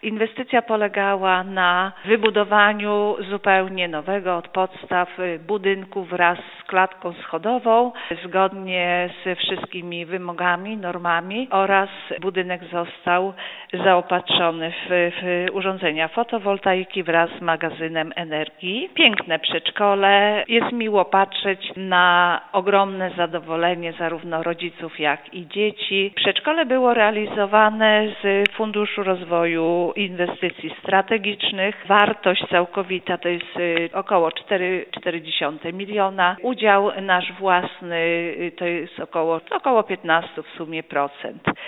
Inwestycja polegała na wybudowaniu zupełnie nowego od podstaw budynku wraz z klatką schodową, zgodnie ze wszystkimi wymogami, normami, oraz budynek został zaopatrzony w urządzenia fotowoltaiki wraz z magazynem energii. Piękne przedszkole. Jest miło patrzeć na ogromne zadowolenie zarówno rodziców, jak i dzieci. Przedszkole było realizowane z Funduszu Rozwoju Inwestycji Strategicznych. Wartość całkowita to jest około 4,4 miliona. Udział nasz własny to jest około 15 w sumie procent.